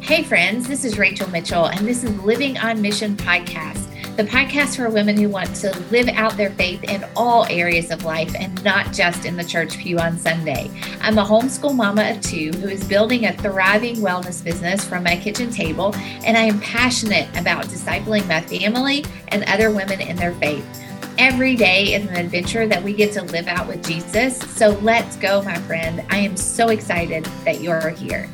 Hey, friends, this is Rachel Mitchell, and this is Living on Mission podcast, the podcast for women who want to live out their faith in all areas of life and not just in the church pew on Sunday. I'm a homeschool mama of two who is building a thriving wellness business from my kitchen table, and I am passionate about discipling my family and other women in their faith. Every day is an adventure that we get to live out with Jesus. So let's go, my friend. I am so excited that you're here.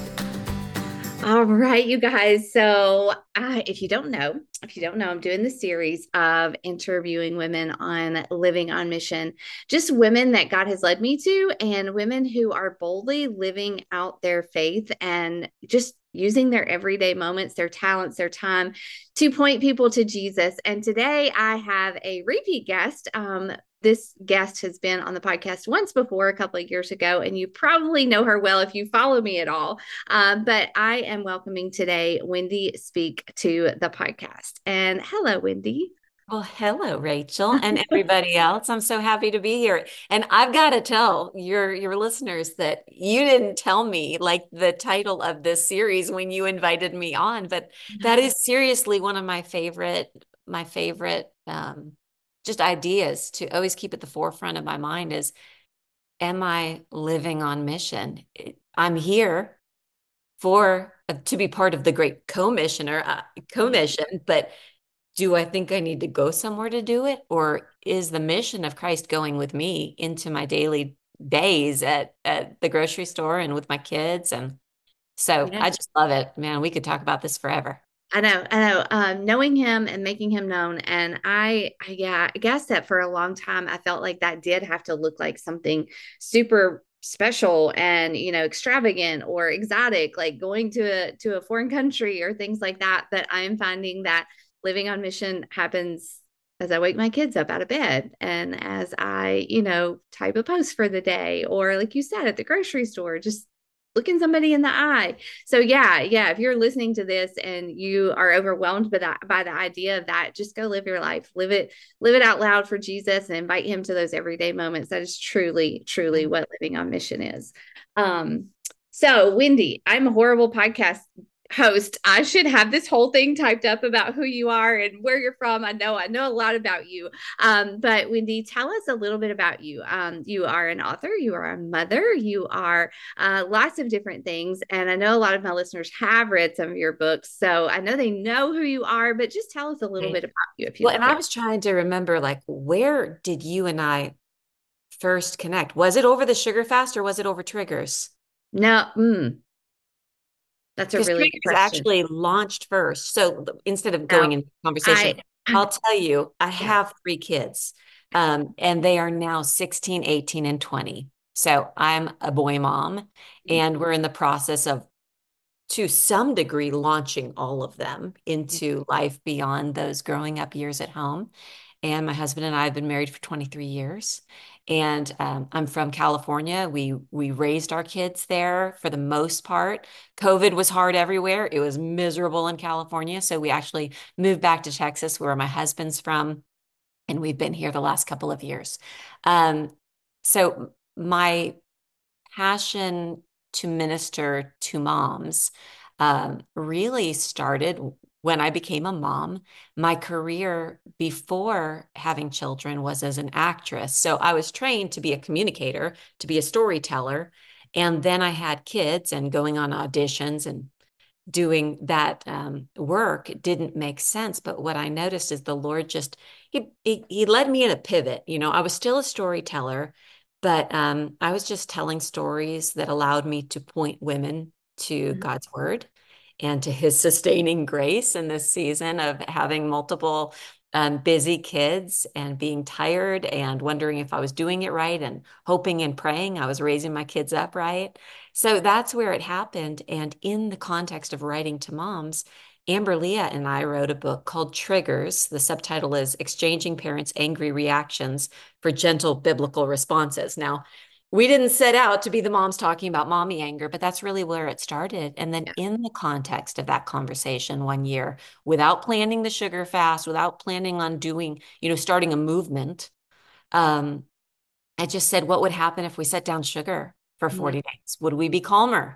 All right, you guys. So if you don't know, I'm doing the series of interviewing women on living on mission, just women that God has led me to and women who are boldly living out their faith and just using their everyday moments, their talents, their time to point people to Jesus. And today I have a repeat guest. This guest has been on the podcast once before, a couple of years ago, and you probably know her well if you follow me at all. But I am welcoming today Wendy Speake to the podcast. And hello, Wendy. Well, hello, Rachel, and everybody else. I'm so happy to be here. And I've got to tell your listeners that you didn't tell me like the title of this series when you invited me on, but that is seriously one of my favorite just ideas to always keep at the forefront of my mind is, am I living on mission? I'm here for to be part of the great commission, but do I think I need to go somewhere to do it? Or is the mission of Christ going with me into my daily days at the grocery store and with my kids? And so Yeah. I just love it. Man, we could talk about this forever. I know. Knowing him and making him known, and yeah, I guess that for a long time I felt like that did have to look like something super special and extravagant or exotic, like going to a foreign country or things like that. But I'm finding that living on mission happens as I wake my kids up out of bed and as I, type a post for the day, or like you said, at the grocery store, just looking somebody in the eye. So yeah, if you're listening to this and you are overwhelmed by the idea of that, just go live your life, live it out loud for Jesus and invite him to those everyday moments. That is truly what living on mission is. um so Wendy, I'm a horrible podcast host. I should have this whole thing typed up about who you are and where you're from. I know a lot about you. But Wendy, tell us a little bit about you. You are an author, you are a mother, you are lots of different things. And I know a lot of my listeners have read some of your books, so I know they know who you are, but just tell us a little Right. bit about you if you Well, don't and I care. was trying to remember, like, where did you and I first connect? Was it over the sugar fast or was it over triggers? No, that's a Because really good triggers question. actually launched first. So instead of going No, into conversation, I, I'll tell you, I yeah. have three kids, and they are now 16, 18, and 20. So I'm a boy mom, and we're in the process of, to some degree, launching all of them into life beyond those growing up years at home. And my husband and I have been married for 23 years. And I'm from California. We raised our kids there for the most part. COVID was hard everywhere. It was miserable in California. So we actually moved back to Texas, where my husband's from, and we've been here the last couple of years. Um, so my passion to minister to moms really started when I became a mom. My career before having children was as an actress. So I was trained to be a communicator, to be a storyteller. And then I had kids, and going on auditions and doing that work didn't make sense. But what I noticed is the Lord just, he led me in a pivot. I was still a storyteller, but I was just telling stories that allowed me to point women to God's word and to his sustaining grace in this season of having multiple busy kids and being tired and wondering if I was doing it right and hoping and praying I was raising my kids up right. So that's where it happened. And in the context of writing to moms, Amber Leah and I wrote a book called Triggers. The subtitle is Exchanging Parents' Angry Reactions for Gentle Biblical Responses. Now, we didn't set out to be the moms talking about mommy anger, but that's really where it started. And then, Yeah. in the context of that conversation one year, without planning the sugar fast, without planning on doing, starting a movement, um, I just said, what would happen if we set down sugar for Mhm. 40 days? Would we be calmer?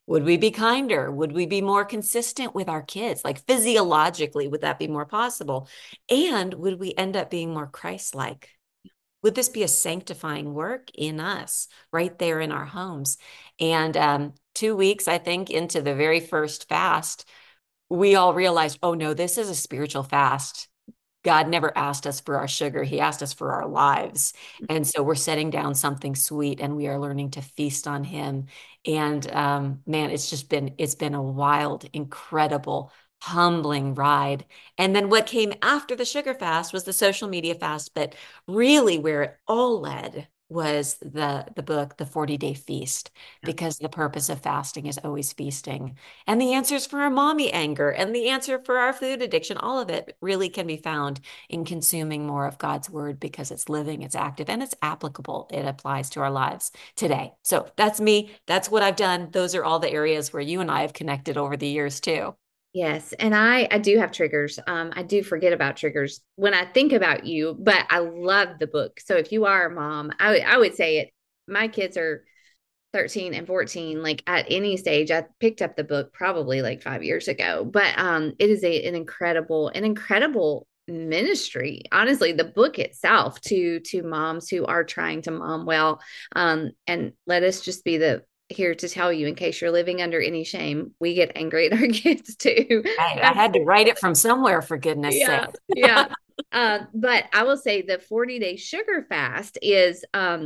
Would we be kinder? Would we be more consistent with our kids? Like physiologically, would that be more possible? And would we end up being more Christ-like? Would this be a sanctifying work in us right there in our homes? And 2 weeks, I think, into the very first fast, we all realized, oh no, this is a spiritual fast. God never asked us for our sugar. He asked us for our lives. And so we're setting down something sweet and we are learning to feast on him. And man, it's been a wild, incredible, humbling ride. And then what came after the sugar fast was the social media fast, but really where it all led was the book, The 40-Day Feast, because the purpose of fasting is always feasting. And the answers for our mommy anger and the answer for our food addiction, all of it really can be found in consuming more of God's word because it's living, it's active, and it's applicable. It applies to our lives today. So that's me. That's what I've done. Those are all the areas where you and I have connected over the years too. Yes, and I do have triggers. I do forget about triggers when I think about you, but I love the book. So if you are a mom, I would say it. My kids are 13 and 14. Like at any stage, I picked up the book probably like 5 years ago. But it is an incredible ministry. Honestly, the book itself to moms who are trying to mom well. And let us just be the here to tell you in case you're living under any shame, we get angry at our kids too. I had to write it from somewhere, for goodness sake. Yeah, yeah. But I will say the 40-day sugar fast is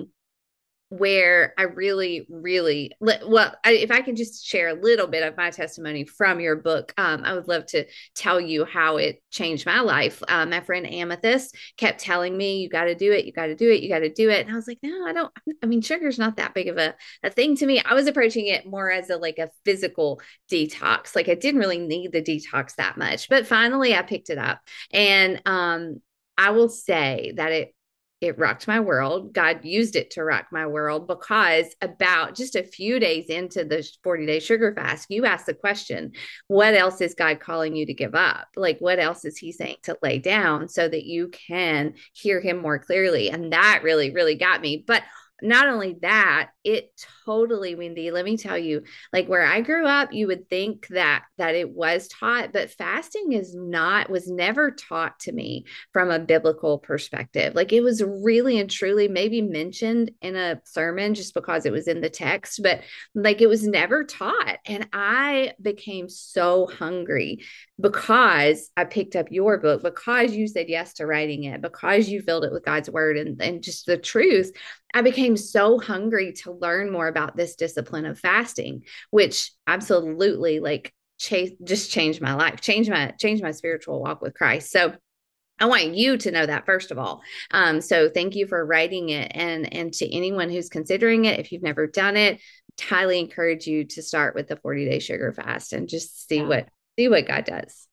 where I really, really, well, if I can just share a little bit of my testimony from your book, I would love to tell you how it changed my life. My friend Amethyst kept telling me, you got to do it, you got to do it, you got to do it. And I was like, no, I don't. I mean, sugar's not that big of a thing to me. I was approaching it more as a physical detox. Like I didn't really need the detox that much. But finally I picked it up. And I will say that it rocked my world. God used it to rock my world because about just a few days into the 40-day sugar fast, you asked the question, what else is God calling you to give up? Like, what else is he saying to lay down so that you can hear him more clearly? And that really, really got me. But not only that, it totally, Wendy, let me tell you, like where I grew up, you would think that it was taught, but fasting was never taught to me from a biblical perspective. Like it was really and truly maybe mentioned in a sermon just because it was in the text, but like it was never taught. And I became so hungry because I picked up your book, because you said yes to writing it, because you filled it with God's word and just the truth. I became so hungry to learn more about this discipline of fasting, which absolutely just changed my life, changed my spiritual walk with Christ. So I want you to know that first of all. So thank you for writing it, and to anyone who's considering it, if you've never done it, highly encourage you to start with the 40-day sugar fast and just Yeah. see what God does.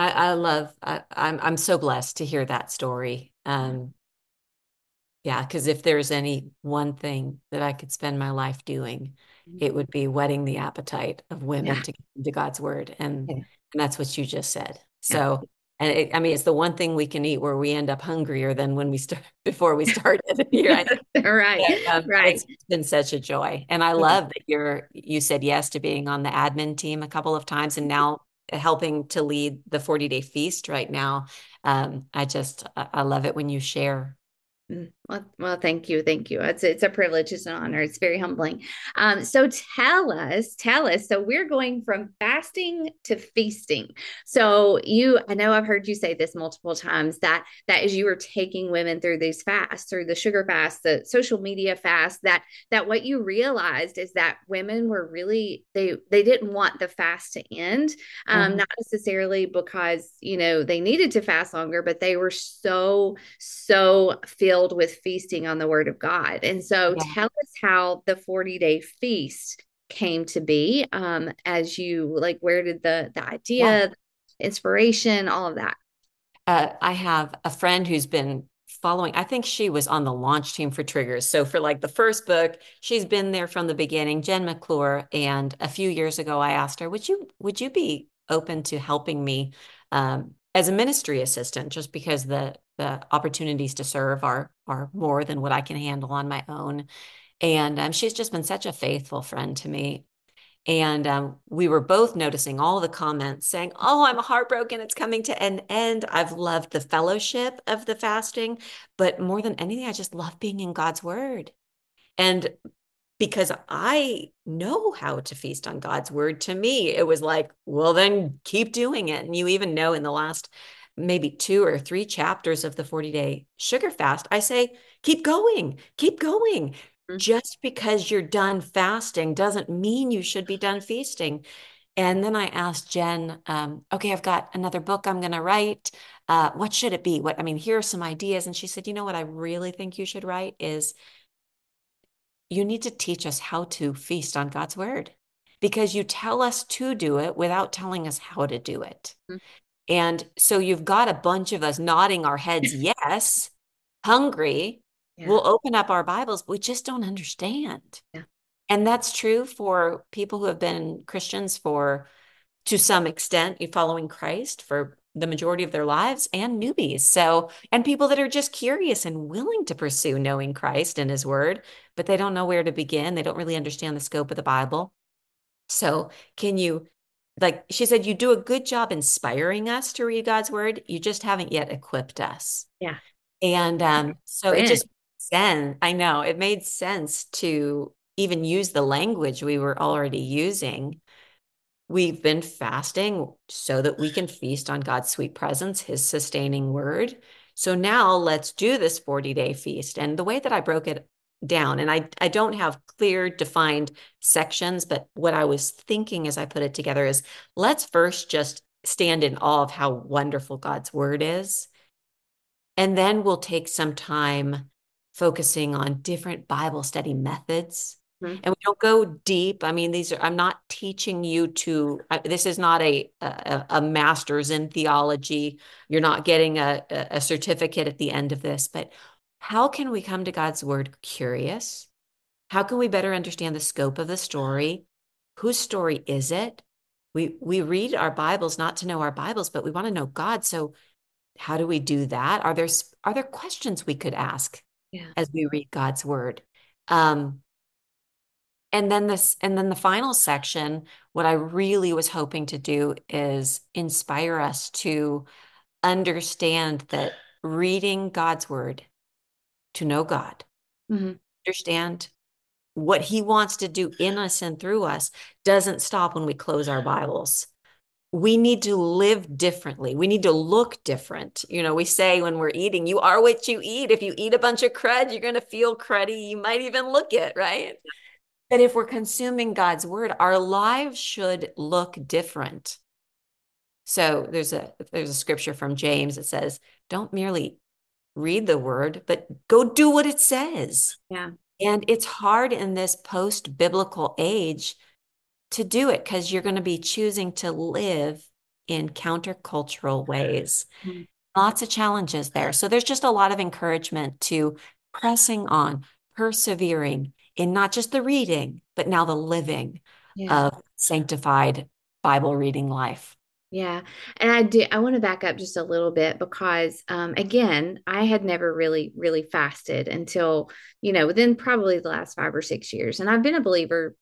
I'm so blessed to hear that story. Yeah, because if there's any one thing that I could spend my life doing, it would be whetting the appetite of women Yeah, to get into God's word. And that's what you just said. yeah, So, and I mean, it's the one thing we can eat where we end up hungrier than when we start before we started. Right? right, right. It's been such a joy. And I Yeah. love that you said yes to being on the admin team a couple of times and now helping to lead the 40-day feast right now. I love it when you share. Well, thank you, thank you. It's a privilege, it's an honor. It's very humbling. So tell us. So we're going from fasting to feasting. So I know I've heard you say this multiple times that as you were taking women through these fasts, through the sugar fast, the social media fast, that what you realized is that women were really they didn't want the fast to end, Mhm. not necessarily because they needed to fast longer, but they were so filled with feasting on the word of God. And so Yeah. tell us how the 40-day feast came to be, as you like, where did the Yeah. idea, inspiration, all of that. I have a friend who's been following, I think she was on the launch team for Triggers. So for like the first book, she's been there from the beginning, Jen McClure. And a few years ago, I asked her, would you be open to helping me as a ministry assistant, just because the opportunities to serve are more than what I can handle on my own. And she's just been such a faithful friend to me. And we were both noticing all the comments saying, "Oh, I'm heartbroken. It's coming to an end." I've loved the fellowship of the fasting, but more than anything, I just love being in God's word. And because I know how to feast on God's word, to me, it was like, well, then keep doing it. And you even know in the last maybe 2 or 3 chapters of the 40-day sugar fast, I say, keep going, keep going. Mhm. Just because you're done fasting doesn't mean you should be done feasting. And then I asked Jen, okay, I've got another book I'm going to write. What should it be? I mean, here are some ideas. And she said, you know what I really think you should write is you need to teach us how to feast on God's word because you tell us to do it without telling us how to do it. And so you've got a bunch of us nodding our heads, yes, hungry. Yeah. We'll open up our Bibles, but we just don't understand. Yeah. And that's true for people who have been Christians for, to some extent, following Christ for the majority of their lives and newbies. So, and people that are just curious and willing to pursue knowing Christ and his word, but they don't know where to begin. They don't really understand the scope of the Bible. So, can you, like she said, you do a good job inspiring us to read God's word. You just haven't yet equipped us. Yeah. And so it When? just sense, I know it made sense to even use the language we were already using. We've been fasting so that we can feast on God's sweet presence, his sustaining word. So now let's do this 40-day feast. And the way that I broke it down, and I don't have clear defined sections, but what I was thinking as I put it together is let's first just stand in awe of how wonderful God's word is. And then we'll take some time focusing on different Bible study methods. Mhm. And we don't go deep. I mean, I'm not teaching you to, this is not a master's in theology. You're not getting a certificate at the end of this, but how can we come to God's word curious? How can we better understand the scope of the story? Whose story is it? We read our Bibles not to know our Bibles, but we want to know God. So how do we do that? Are there questions we could ask Yeah. as we read God's word? Um, and then the final section, what I really was hoping to do is inspire us to understand that reading God's word to know God, Mhm. understand what he wants to do in us and through us doesn't stop when we close our Bibles. We need to live differently. We need to look different. We say when we're eating, you are what you eat. If you eat a bunch of crud, you're going to feel cruddy. You might even look it, right? But if we're consuming God's word, our lives should look different. So there's a scripture from James that says, don't merely read the word, but go do what it says. Yeah. And it's hard in this post-biblical age to do it because you're going to be choosing to live in countercultural ways. Mhm. Lots of challenges there. So there's just a lot of encouragement to pressing on, persevering in not just the reading, but now the living Yeah. of sanctified Bible reading life. Yeah. And I want to back up just a little bit because, again, I had never really, really fasted until, within probably the last 5 or 6 years. And I've been a believer,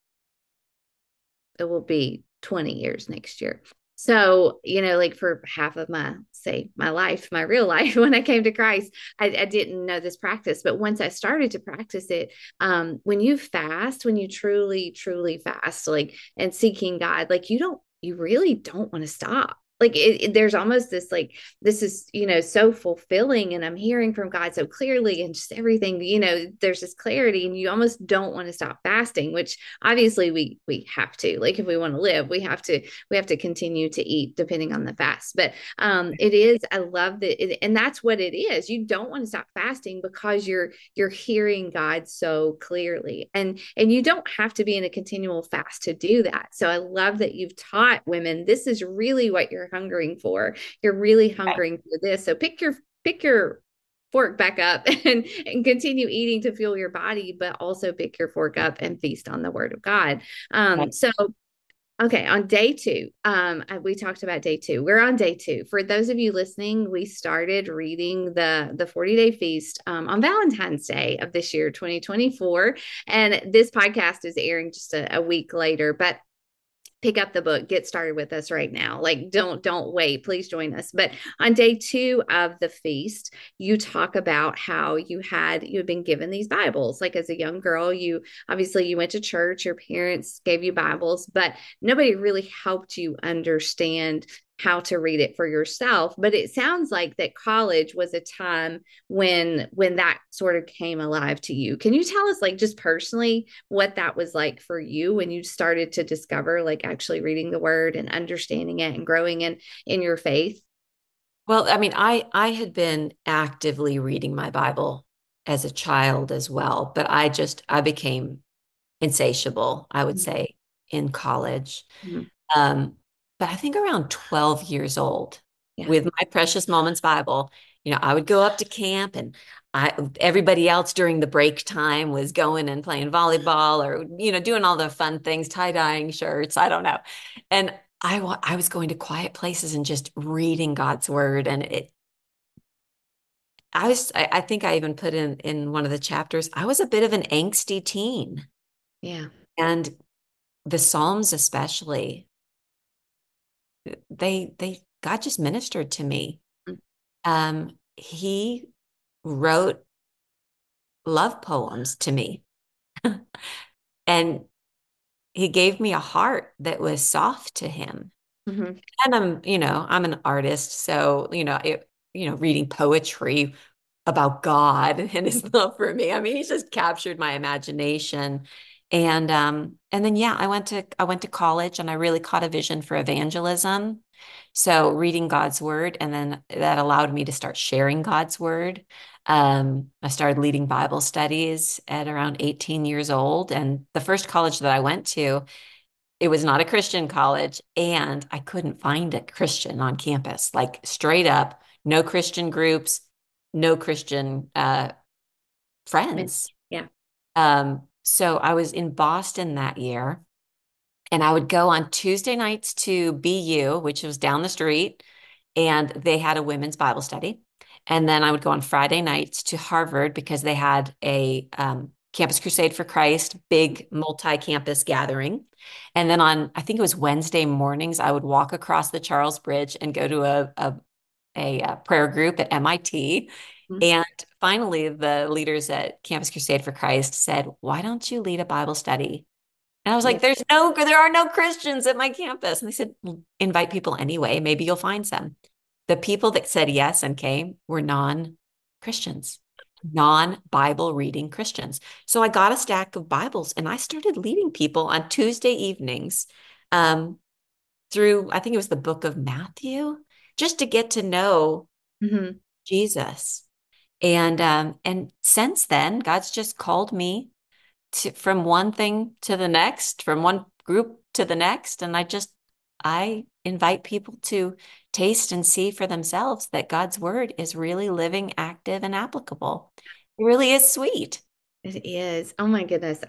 it will be 20 years next year. So, like for half of my life, my real life, when I came to Christ, I didn't know this practice. But once I started to practice it, when you fast, when you truly, truly fast, like, and seeking God, like you really don't want to stop. Like there's almost this, like, this is, so fulfilling, and I'm hearing from God so clearly, and just everything, there's this clarity, and you almost don't want to stop fasting, which obviously we have to, like, if we want to live, we have to continue to eat depending on the fast. But it is, I love that and that's what it is. You don't want to stop fasting because you're hearing God so clearly, and you don't have to be in a continual fast to do that. So I love that you've taught women this is really what you're hungering for. You're really Right. hungering for this. So pick your fork back up and continue eating to fuel your body, but also pick your fork up and feast on the word of God. Right. So okay, on day two, we talked about day two. We're on day two. For those of you listening, we started reading the 40-day feast on Valentine's Day of this year, 2024, and this podcast is airing just a week later. But pick up the book, get started with us right now. Like, don't wait. Please join us. But on day 2 of the feast, you talk about how you had been given these Bibles. Like as a young girl, you went to church, your parents gave you Bibles, but nobody really helped you understand how to read it for yourself. But it sounds like that college was a time when that sort of came alive to you. Can you tell us, like, just personally what that was like for you when you started to discover, like, actually reading the word and understanding it and growing in your faith? Well, I mean, I had been actively reading my Bible as a child as well, but I became insatiable, I would say, in college. Mhm. Um, but I think around 12 years old, Yeah. with my Precious Moments Bible, I would go up to camp, and everybody else during the break time was going and playing volleyball or, doing all the fun things, tie-dyeing shirts, I don't know. And I was going to quiet places and just reading God's word. And I think I even put in one of the chapters, I was a bit of an angsty teen. Yeah. And the Psalms especially, God just ministered to me. He wrote love poems to me, and he gave me a heart that was soft to him. Mm-hmm. And I'm an artist, so reading poetry about God and his love for me. I mean, he's just captured my imagination. And then yeah, I went to college, and I really caught a vision for evangelism. So reading God's word, and then that allowed me to start sharing God's word. I started leading Bible studies at around 18 years old. And the first college that I went to, it was not a Christian college, and I couldn't find a Christian on campus, like straight up, no Christian groups, no Christian friends. Yeah. So I was in Boston that year, and I would go on Tuesday nights to BU, which was down the street, and they had a women's Bible study. And then I would go on Friday nights to Harvard because they had a Campus Crusade for Christ, big multi-campus gathering. And then I think it was Wednesday mornings, I would walk across the Charles Bridge and go to a prayer group at MIT. Mhm. And finally, the leaders at Campus Crusade for Christ said, "Why don't you lead a Bible study?" And I was Yeah. like, there are no Christians at my campus. And they said, "Well, invite people anyway. Maybe you'll find some." The people that said yes and came were non-Christians, non-Bible reading Christians. So I got a stack of Bibles, and I started leading people on Tuesday evenings um, through, I think it was the book of Matthew, just to get to know Mm-hmm. Jesus. And since then, God's just called me from one thing to the next, from one group to the next. And I invite people to taste and see for themselves that God's word is really living, active, and applicable. It really is sweet. It is. Oh my goodness.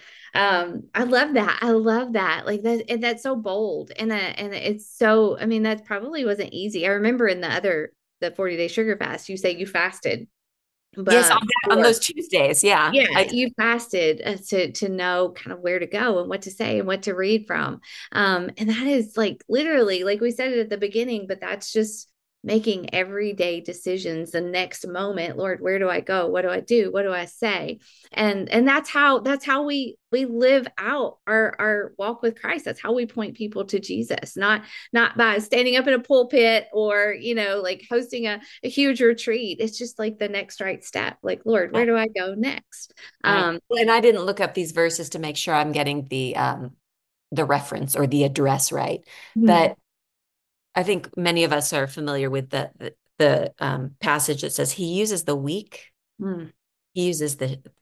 I love that. I love that. Like that, and that's so bold. And it's so, I mean, that probably wasn't easy. I remember in the 40-day sugar fast, you say you fasted, Yes, but on before, those Tuesdays. Yeah. yeah, you fasted to know kind of where to go and what to say and what to read from. And that is like literally, like we said it at the beginning, but that's just making everyday decisions the next moment. Lord, where do I go? What do I do? What do I say? And that's how we live out our walk with Christ. That's how we point people to Jesus, not by standing up in a pulpit or, like hosting a huge retreat. It's just like the next right step. Like, Lord, where do I go next? Right. Um, And I didn't look up these verses to make sure I'm getting the reference or the address right. mhm, But I think many of us are familiar with the passage that says he uses the weak. mm, He uses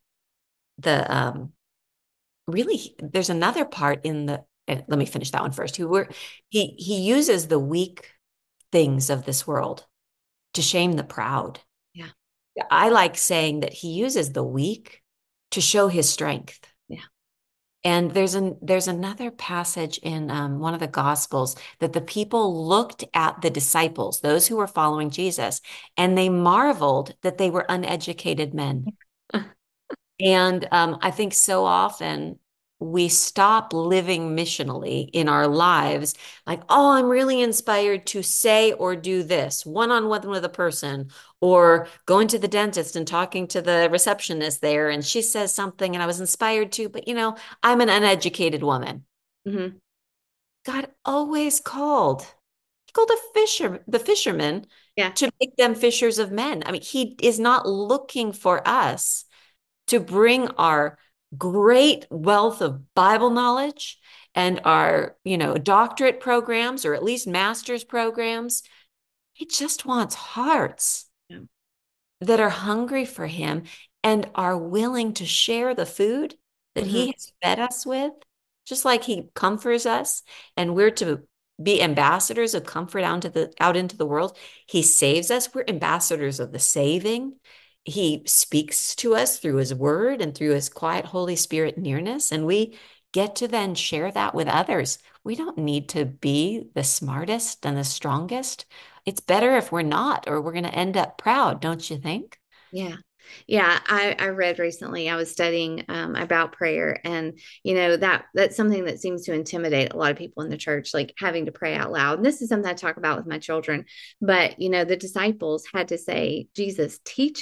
the really, there's another part in let me finish that one first. He uses the weak things of this world to shame the proud. yeah, I like saying that he uses the weak to show his strength. yeah. And there's another passage in one of the Gospels that the people looked at the disciples, those who were following Jesus, and they marveled that they were uneducated men. And I think so often we stop living missionally in our lives, like, oh, I'm really inspired to say or do this one-on-one with a person, or going to the dentist and talking to the receptionist there, and she says something and I was inspired to, but I'm an uneducated woman. Hmm. God always called. He called the fishermen Yeah. to make them fishers of men. I mean, he is not looking for us to bring our great wealth of Bible knowledge and our, doctorate programs or at least master's programs. He just wants hearts Yeah. that are hungry for him and are willing to share the food that he Hmm. has fed us with, just like he comforts us, and we're to be ambassadors of comfort out into the world. He saves us. We're ambassadors of the saving. He speaks to us through his word and through his quiet Holy Spirit nearness, and we get to then share that with others. We don't need to be the smartest and the strongest. It's better if we're not, or we're going to end up proud, don't you think? Yeah. Yeah, I read recently, I was studying about prayer, and that's something that seems to intimidate a lot of people in the church, like having to pray out loud. And this is something I talk about with my children. But the disciples had to say, Jesus,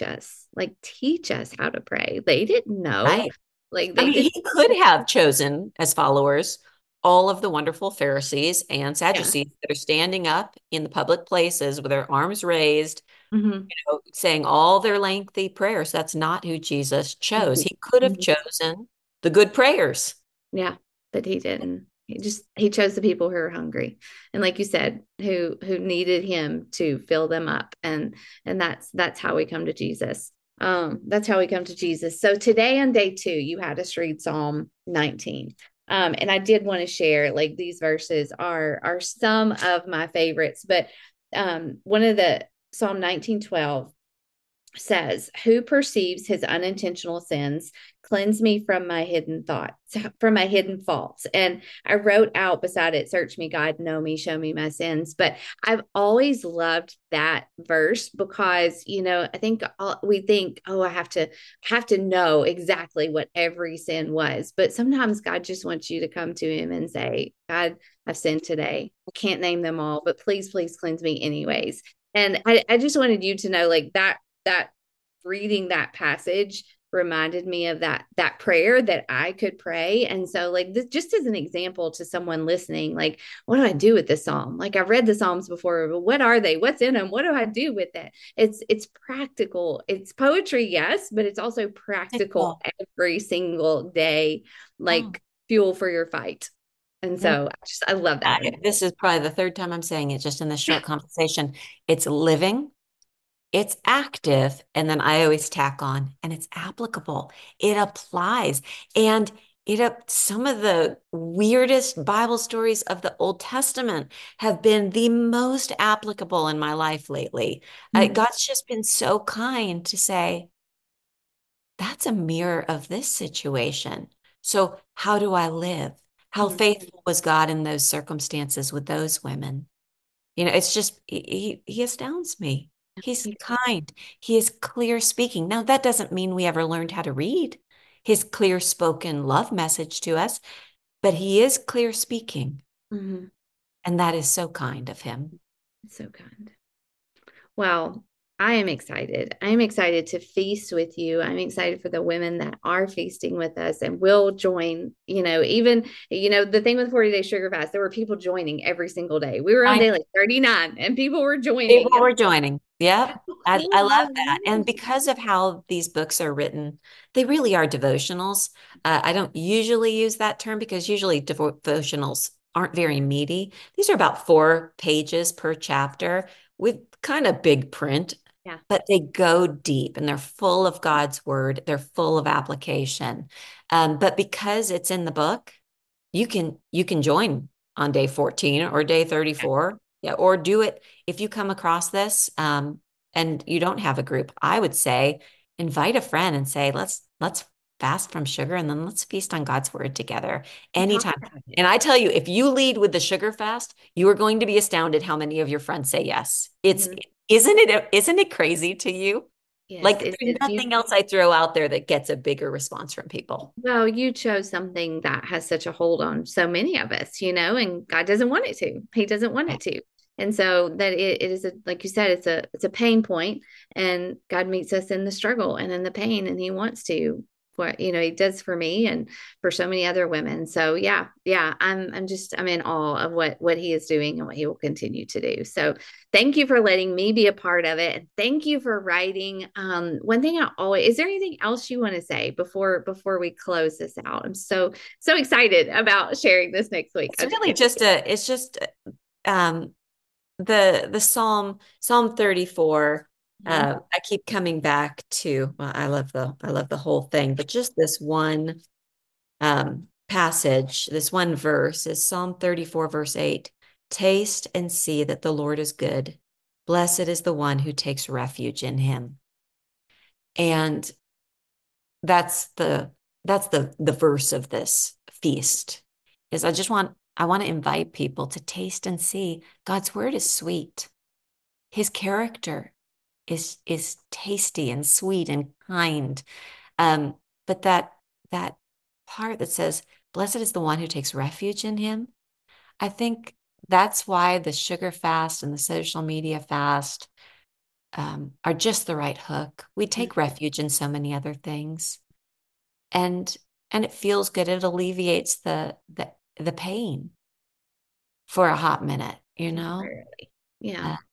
teach us how to pray. They didn't know. Right. Like I they mean, didn't. he could have chosen as followers all of the wonderful Pharisees and Yeah. Sadducees that are standing up in the public places with their arms raised, Hmm. saying all their lengthy prayers. That's not who Jesus chose. He could have Hmm. chosen the good prayers. Yeah, but he didn't. He chose the people who are hungry, and like you said, who needed him to fill them up, and that's how we come to Jesus. That's how we come to Jesus. So today on day 2, you had us read Psalm 19. And I did want to share, like, these verses are some of my favorites, but one of the Psalm 19:12 says, "Who perceives his unintentional sins? Cleanse me from my hidden thoughts, from my hidden faults." And I wrote out beside it, "Search me, God, know me, show me my sins." But I've always loved that verse because, I think we think, oh, I have to know exactly what every sin was. But sometimes God just wants you to come to him and say, God, I've sinned today. I can't name them all, but please, please cleanse me anyways. And I just wanted you to know, like, that reading that passage reminded me of that prayer that I could pray. And so, like, this just as an example to someone listening, like, what do I do with this psalm? Like, I've read the psalms before, but what are they? What's in them? What do I do with it? It's practical. It's poetry, yes, but it's also practical Oh, every single day, oh. like fuel for your fight. And Mm. so I love that one. This is probably the third time I'm saying it just in this short conversation. It's living. It's active, and then I always tack on, and it's applicable. It applies. And some of the weirdest Bible stories of the Old Testament have been the most applicable in my life lately. Mhm. God's just been so kind to say, that's a mirror of this situation. So how do I live? How Mhm. faithful was God in those circumstances with those women? It's just he astounds me. He's kind. He is clear speaking. Now, that doesn't mean we ever learned how to read his clear spoken love message to us, but he is clear speaking, Mhm. and that is so kind of him. So kind. Well, I am excited. I am excited to feast with you. I'm excited for the women that are feasting with us and will join. Even, the thing with 40 Day Sugar Fast, there were people joining every single day. We were on I day like 39 and people were joining. People And were joining. Yep. how I cool. love that. And because of how these books are written, they really are devotionals. I don't usually use that term because usually devotionals aren't very meaty. These are about 4 pages per chapter with kind of big print, Yeah. but they go deep and they're full of God's word. They're full of application. But because it's in the book, you can join on day 14 or day 34. Yeah, or do it if you come across this and you don't have a group. I would say invite a friend and say, let's fast from sugar and then let's feast on God's word together And talk anytime. about it. And I tell you, if you lead with the sugar fast, you are going to be astounded how many of your friends say yes. It's Mhm. isn't it crazy to you? Yes, Like it there's is. nothing else I throw out there that gets a bigger response from people. Well, you chose something that has such a hold on so many of us, and God doesn't want it to. He doesn't want it to. And so that it is like you said, it's a pain point, and God meets us in the struggle and in the pain, and He wants to. What He does for me and for so many other women. So yeah, I'm in awe of what He is doing and what He will continue to do. So thank you for letting me be a part of it, and thank you for writing. One thing I always is there anything else you want to say before we close this out? I'm so excited about sharing this next week. It's really just um the Psalm 34. I keep coming back to, well, I love the whole thing, but just this one passage, this one verse is Psalm 34, verse 8. Taste and see that the Lord is good. Blessed is the one who takes refuge in him. And that's the verse of this feast is I want to invite people to taste and see God's word is sweet. His character is tasty and sweet and kind. But that part that says, blessed is the one who takes refuge in him. I think that's why the sugar fast and the social media fast are just the right hook. We take refuge in so many other things, and it feels good. It alleviates the pain for a hot minute, Temporarily. Yeah. Uh,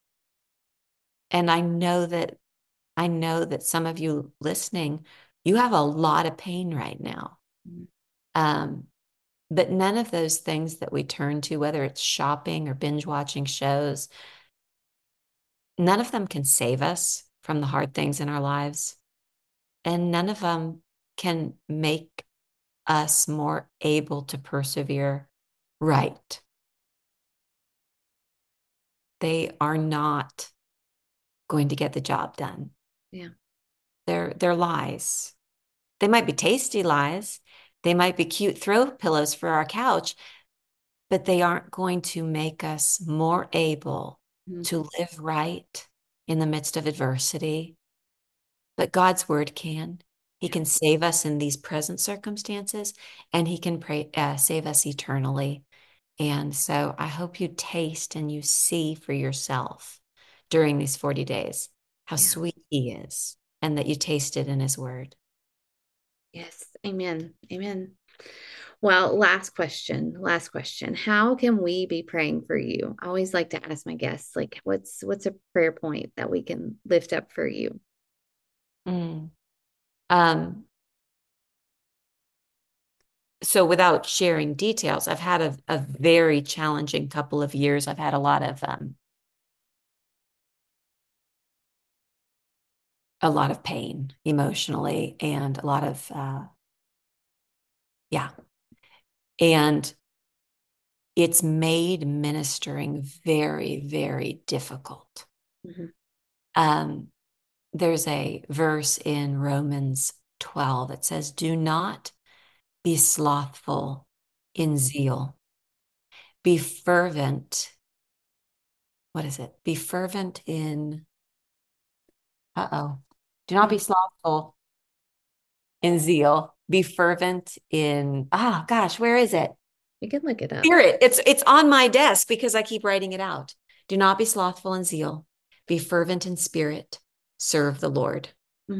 and I know that some of you listening, you have a lot of pain right now. Um, but none of those things that we turn to, whether it's shopping or binge watching shows, none of them can save us from the hard things in our lives. And none of them can make us more able to persevere right. They are not going to get the job done. Yeah. They're lies. They might be tasty lies. They might be cute throw pillows for our couch, but they aren't going to make us more able to live right in the midst of adversity. But God's word can. He can save us in these present circumstances, and he can save us eternally. And so I hope you taste and you see for yourself during these 40 days how sweet he is, and that you taste it in his word. Yes. Amen. Amen. Well, last question. Last question. How can we be praying for you? I always like to ask my guests, like, what's a prayer point that we can lift up for you? Mm. So without sharing details, I've had a very challenging couple of years. I've had a lot of pain emotionally, and a lot of yeah. And it's made ministering very, very difficult. Um, there's a verse in Romans 12 that says, do not be slothful in zeal. Be fervent. What is it? Be fervent in, do not be slothful in zeal. Be fervent in, gosh, where is it? You can look it up. Spirit. It's on my desk because I keep writing it out. Do not be slothful in zeal. Be fervent in spirit. Serve the Lord.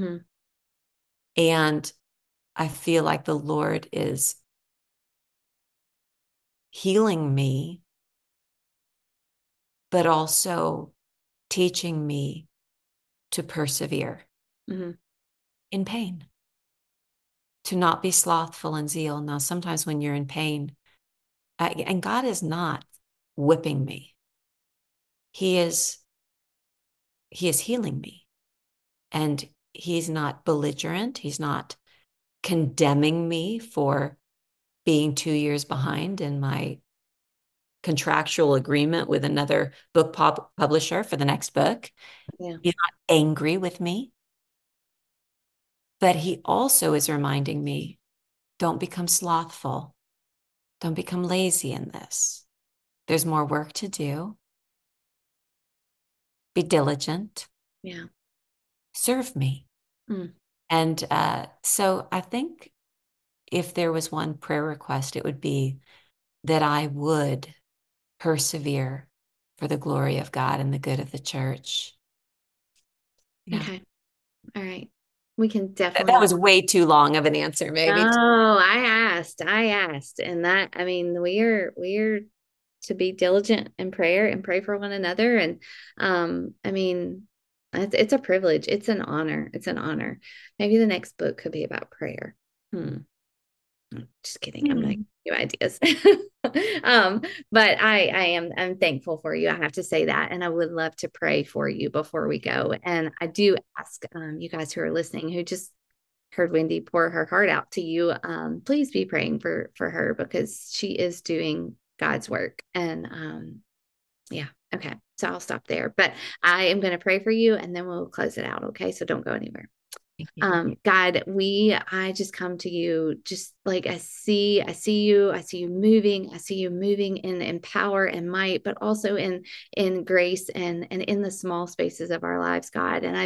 And I feel like the Lord is healing me, but also teaching me to persevere in pain, to not be slothful in zeal. Now, sometimes when you're in pain, and God is not whipping me, He is healing me. And he's not belligerent. He's not condemning me for being 2 years behind in my contractual agreement with another book publisher for the next book. Yeah. He's not angry with me. But he also is reminding me, don't become slothful. Don't become lazy in this. There's more work to do. Be diligent. Yeah. serve me. Mm. And so I think if there was one prayer request, it would be that I would persevere for the glory of God and the good of the church. Yeah. Okay. All right. We can definitely. That was way too long of an answer, maybe. No, I asked, and that, I mean, we're to be diligent in prayer and pray for one another. And, I mean, it's a privilege. It's an honor. It's an honor. Maybe the next book could be about prayer. Just kidding. I'm not giving you ideas. But I'm thankful for you. I have to say that. And I would love to pray for you before we go. And I do ask, you guys who are listening, who just heard Wendy pour her heart out to you, please be praying for her, because she is doing God's work. And yeah, okay. So I'll stop there, but I am going to pray for you and then we'll close it out. Okay. So don't go anywhere. God, I just come to you, just like I see you moving in power and might, but also in grace and in the small spaces of our lives, God. And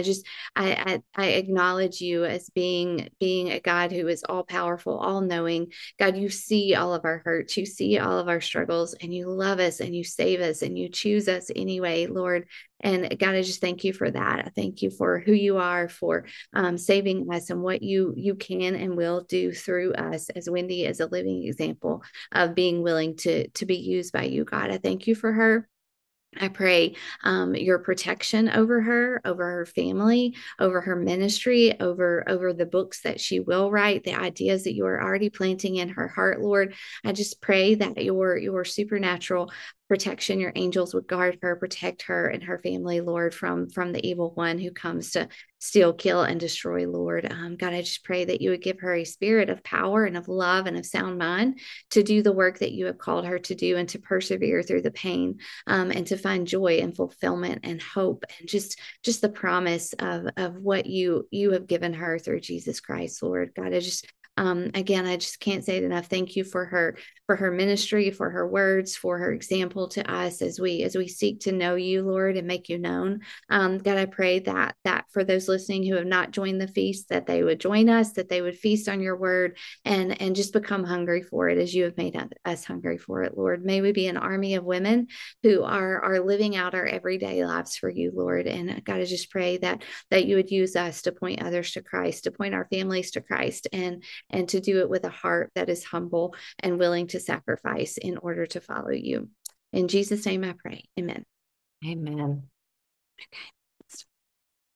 I acknowledge you as being a God who is all powerful, all knowing. God, you see all of our hurts, you see all of our struggles, and you love us and you save us and you choose us anyway, Lord. And God, I just thank you for that. I thank you for who you are, for saving us, and what you can and will do through us, as Wendy is a living example of being willing to be used by you, God. I thank you for her. I pray your protection over her family, over her ministry, over the books that she will write, the ideas that you are already planting in her heart, Lord. I just pray that your supernatural protection, your angels would guard her, protect her and her family, Lord, from the evil one who comes to steal, kill, and destroy, Lord. God, I just pray that you would give her a spirit of power and of love and of sound mind to do the work that you have called her to do, and to persevere through the pain, and to find joy and fulfillment and hope, and just the promise of what you have given her through Jesus Christ, Lord. God, again, I just can't say it enough. Thank you for her ministry, for her words, for her example to us as we seek to know you, Lord, and make you known. God, I pray that for those listening who have not joined the feast, that they would join us, that they would feast on your word, and just become hungry for it as you have made us hungry for it, Lord. May we be an army of women who are living out our everyday lives for you, Lord. And God, I just pray that you would use us to point others to Christ, to point our families to Christ, and to do it with a heart that is humble and willing to sacrifice in order to follow you. In Jesus' name I pray. Amen. Amen. Okay.